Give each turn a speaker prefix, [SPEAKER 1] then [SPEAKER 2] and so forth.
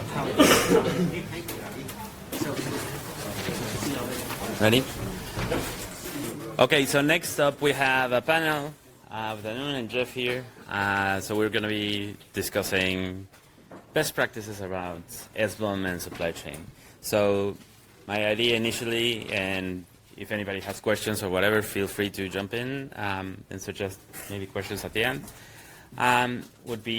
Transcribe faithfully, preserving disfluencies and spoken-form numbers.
[SPEAKER 1] Ready? Okay, so next up we have a panel uh, with Anun and Jeff here. Uh, so we're going to be discussing best practices around S B O M and supply chain. So my idea initially, and if anybody has questions or whatever, feel free to jump in um, and suggest maybe questions at the end, um, would be